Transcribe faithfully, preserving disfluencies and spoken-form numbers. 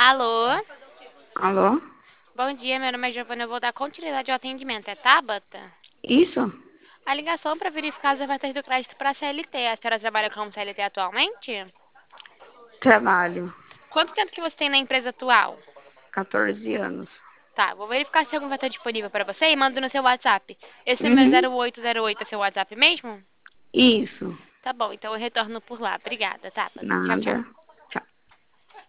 Alô? Alô? Bom dia, meu nome é Giovana, eu vou dar continuidade ao atendimento. É Tabata? Isso? A ligação para verificar as ofertas do crédito para C L T. A senhora trabalha como C L T atualmente? Trabalho. Quanto tempo que você tem na empresa atual? quatorze anos. Tá, vou verificar se alguma oferta disponível para você e mando no seu WhatsApp. Esse número Uhum. zero oito zero oito é seu WhatsApp mesmo? Isso. Tá bom, então eu retorno por lá. Obrigada, Tabata. Tchau, Nada. tchau.